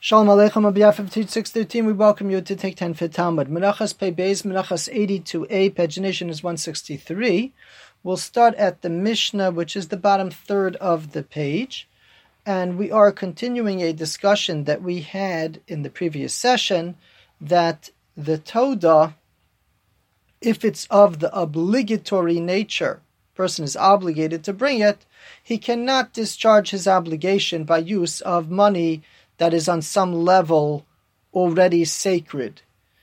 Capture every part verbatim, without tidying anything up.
Shalom Aleichem, on behalf of Teach six thirteen, we welcome you to Take ten for Talmud. Menachas Pei Beis, Menachas eighty-two A, pagination is one sixty-three. We'll start at the Mishnah, which is the bottom third of the page. And we are continuing a discussion that we had in the previous session, that the Todah, if it's of the obligatory nature, person is obligated to bring it, he cannot discharge his obligation by use of money that is on some level already sacred.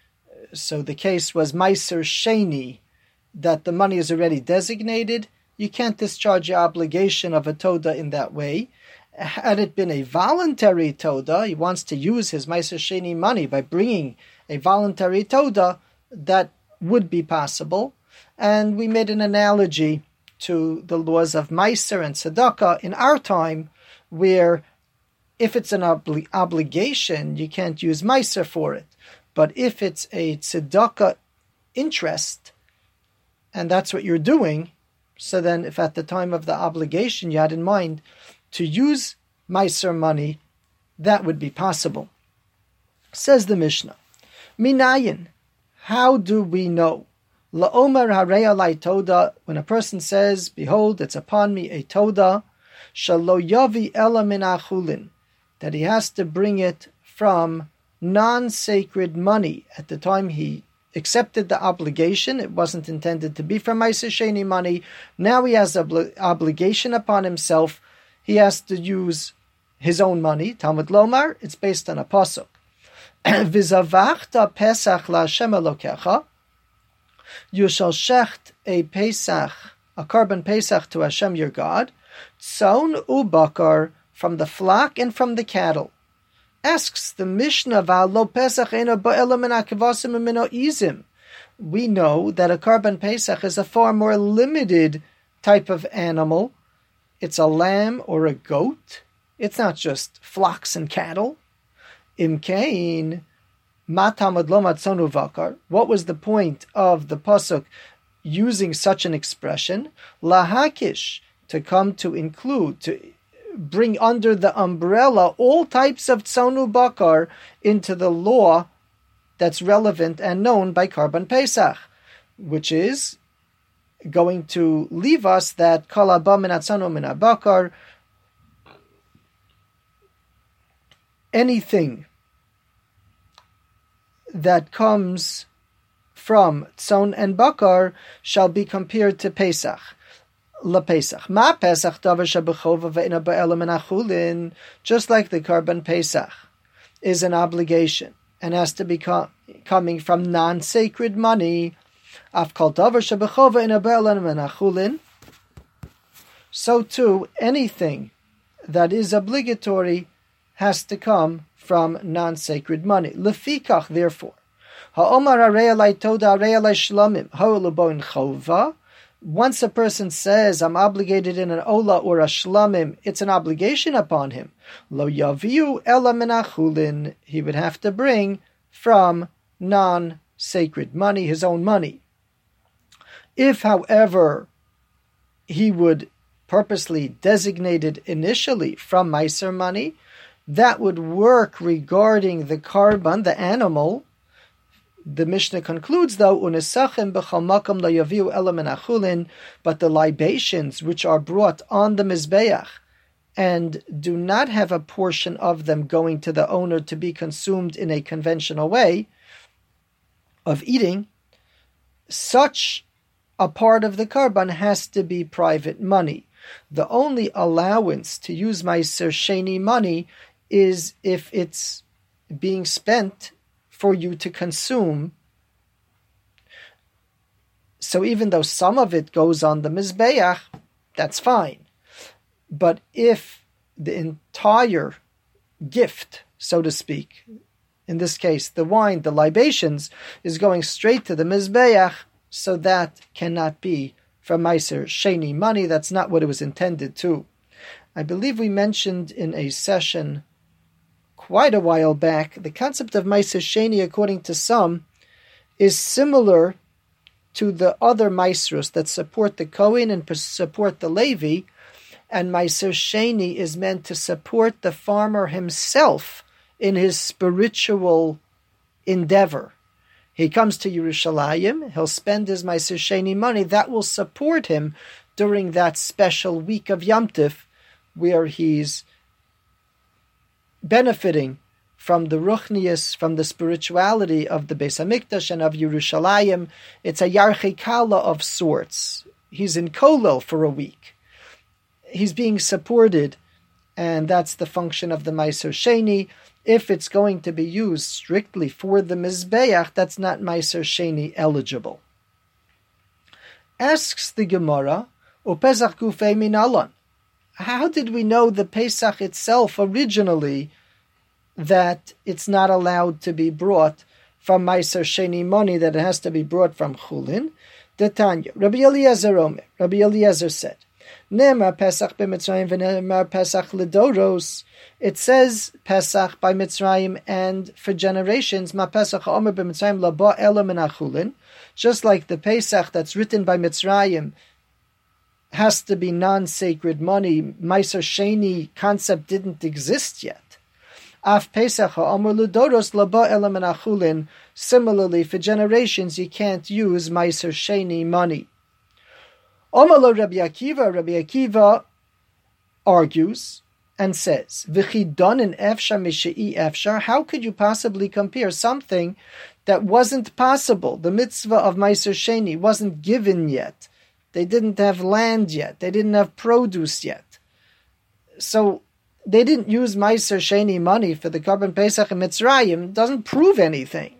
So the case was Meiser Sheni, that the money is already designated. You can't discharge your obligation of a Todah in that way. Had it been a voluntary Todah, he wants to use his Meiser Sheni money by bringing a voluntary Todah, that would be possible. And we made an analogy to the laws of Meiser and Tzedakah in our time, where if it's an obli- obligation, you can't use Meiser for it. But if it's a tzedakah interest, and that's what you're doing, so then if at the time of the obligation you had in mind to use Meiser money, that would be possible. Says the Mishnah, Minayin, how do we know? La'omer harei alai toda, when a person says, behold, it's upon me a toda, shalo yavi ela min achulin, that he has to bring it from non-sacred money. At the time he accepted the obligation, it wasn't intended to be from Meiser Sheni money. Now he has an obli- obligation upon himself. He has to use his own money. Talmud Lomar, it's based on a pasuk. V'zavachta Pesach la'Hashem Elokecha, you shall shecht a Pesach, a carbon Pesach to Hashem your God, tzon ubakar, from the flock and from the cattle. Asks the Mishnah, V'alo Pesach eino ba'ela min ha'kevasim u'mino izim. We know that a carbon Pesach is a far more limited type of animal. It's a lamb or a goat. It's not just flocks and cattle. Imkein, matamad lo matzonu vakar. What was the point of the pasuk using such an expression? Lahakish, to come to include, to bring under the umbrella all types of tzonu bakar into the law that's relevant and known by Karban Pesach, which is going to leave us that kol haba min hatzonu min habakar, anything that comes from tzon and bakar shall be compared to Pesach. La Pesach. Ma Pesach davar shebechova ve'ina ba'ela min ha'chulin, just like the Karban Pesach is an obligation and has to be co- coming from non-sacred money. Af kol davar shebechova ve'ina ba'ela min ha'chulin. So too, anything that is obligatory has to come from non-sacred money. Lefikach, therefore, ha'omar harei alai toda harei alai shlamim ha'olu bo in chova. Once a person says, I'm obligated in an ola or a shlamim, it's an obligation upon him. Lo yaviu ela min ha'chulin, he would have to bring from non-sacred money, his own money. If, however, he would purposely designate it initially from Meiser money, that would work regarding the karban, the animal. The Mishnah concludes, though, unesachem b'chol makom lo yaviu ela min ha'chulin, but the libations which are brought on the mizbeach and do not have a portion of them going to the owner to be consumed in a conventional way of eating, such a part of the karban has to be private money. The only allowance to use Meiser Sheni money is if it's being spent for you to consume. So even though some of it goes on the Mizbeach, that's fine. But if the entire gift, so to speak, in this case, the wine, the libations, is going straight to the Mizbeach, so that cannot be from Meiser Sheni money. That's not what it was intended to. I believe we mentioned in a session quite a while back, the concept of Meiser Sheni, according to some, is similar to the other Meisros that support the Kohen and support the Levi, and Meiser Sheni is meant to support the farmer himself in his spiritual endeavor. He comes to Yerushalayim, he'll spend his Meiser Sheni money, that will support him during that special week of Yom Tif, where he's benefiting from the ruchnius, from the spirituality of the Beis Hamikdash and of Yerushalayim. It's a Yarchei Kala of sorts. He's in Kolel for a week. He's being supported, and that's the function of the Meiser Sheni. If it's going to be used strictly for the Mizbeach, that's not Meiser Sheni eligible. Asks the Gemara, Upesach Gufei Min Alon. How did we know the Pesach itself originally that it's not allowed to be brought from Meiser Sheni money, that it has to be brought from Chulin? The Tanya, Rabbi Eliezer Omer, Rabbi Eliezer said, Ne'emar Pesach b'Mitzrayim v'ne'emar Pesach l'doros. It says Pesach by Mitzrayim and for generations. Ma Pesach Omer b'Mitzrayim laba ela min ha'chulin. Just like the Pesach that's written by Mitzrayim has to be non-sacred money. Meiser Sheni concept didn't exist yet. Af Pesach Omer l'doros laba ela min ha'chulin. Similarly, for generations you can't use Meiser Sheni money. Omalo Rabbi Akiva, Rabbi Akiva argues and says, V'chidonin efshar mishe'i efshar. How could you possibly compare something that wasn't possible? The mitzvah of Meiser Sheni wasn't given yet. They didn't have land yet. They didn't have produce yet. So they didn't use Meiser Sheni money for the Korban Pesach in Mitzrayim. Doesn't prove anything.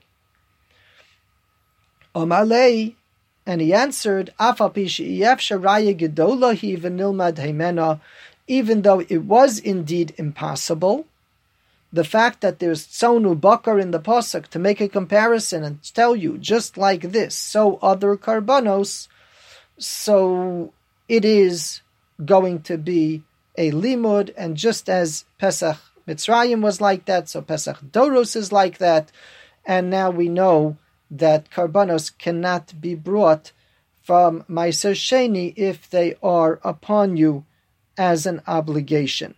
Omalei. And he answered, even though it was indeed impossible, the fact that there's tsonu bakar in the pasuk to make a comparison and tell you just like this, so other karbanos, so it is going to be a limud, and just as Pesach Mitzrayim was like that, so Pesach Doros is like that, and now we know that karbanos cannot be brought from Meiser Sheni if they are upon you as an obligation.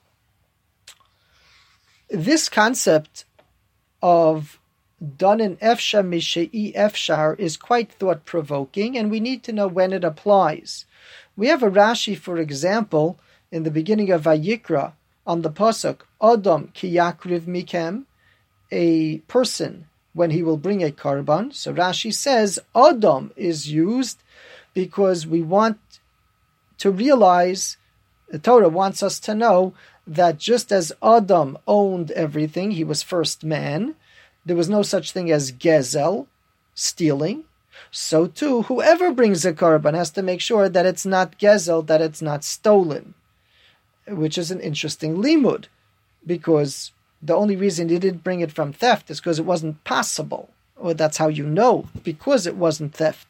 This concept of Danin Efshar Mishei Efshar is quite thought-provoking, and we need to know when it applies. We have a Rashi, for example, in the beginning of Vayikra, on the pasuk, Adam ki yakriv mikem, a person when he will bring a karban. So Rashi says Adam is used because we want to realize, the Torah wants us to know that just as Adam owned everything, he was first man, there was no such thing as gezel, stealing, so too whoever brings a karban has to make sure that it's not gezel, that it's not stolen, which is an interesting limud, because the only reason he didn't bring it from theft is because it wasn't possible. Or that's how you know, because it wasn't theft.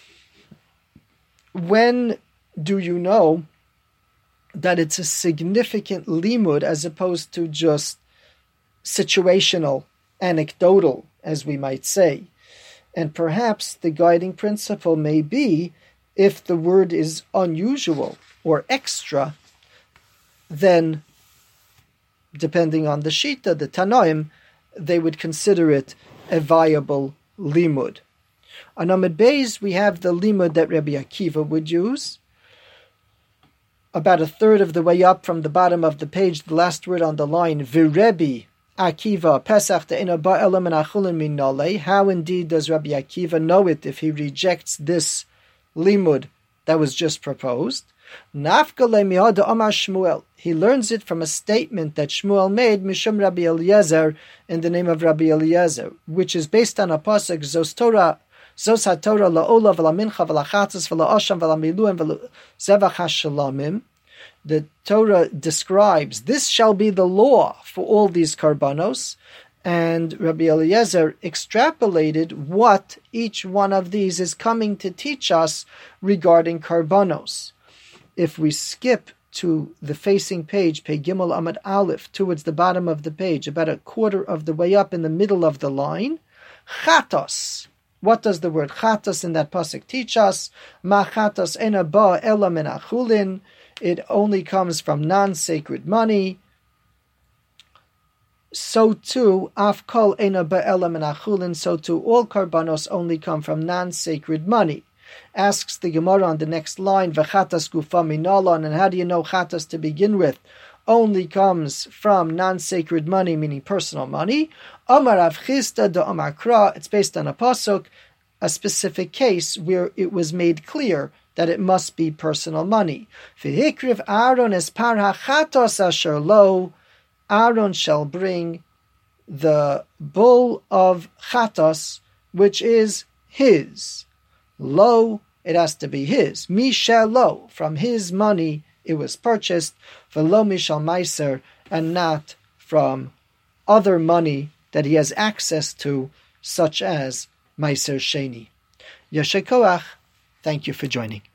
When do you know that it's a significant limud as opposed to just situational, anecdotal, as we might say? And perhaps the guiding principle may be, if the word is unusual or extra, then depending on the Shita, the Tanoim, they would consider it a viable limud. On Amud Beis, we have the limud that Rabbi Akiva would use. About a third of the way up from the bottom of the page, the last word on the line, V'Rebbi Akiva Pesach de'ena ba'ela min ha'chulin min nolei. How indeed does Rabbi Akiva know it if he rejects this limud that was just proposed? Nafka le'mi'ada amar Shmuel. He learns it from a statement that Shmuel made, Mishum Rabbi Eliezer, in the name of Rabbi Eliezer, which is based on a pasuk, Zos Torah, Zos HaTorah la'ola v'lamincha v'lachatzos v'la'osham v'lamiluim v'zevach ha'shalamim. The Torah describes, this shall be the law for all these karbanos, and Rabbi Eliezer extrapolated what each one of these is coming to teach us regarding karbanos. If we skip to the facing page, Pei Gimel Amud Aleph, towards the bottom of the page, about a quarter of the way up in the middle of the line, Chatos. What does the word Chatos in that pasuk teach us? Ma Chatos ena ba ela min ha'chulin. It only comes from non-sacred money. so too, af kol eina be'ela min achulin, so too all karbanos only come from non-sacred money. Asks the Gemara on the next line, v'chatas gufa minalon, and how do you know chatas to begin with only comes from non-sacred money, meaning personal money? Amar Rav Chisda de Amar Kra, it's based on a pasuk, a specific case where it was made clear that it must be personal money. V'hikriv Aaron es par hachatos asher lo, Aaron shall bring the bull of chatos, which is his. Lo, it has to be his. Mishel lo, from his money it was purchased. V'lo mishal meiser, and not from other money that he has access to, such as meiser sheni. Yasher koach. Thank you for joining.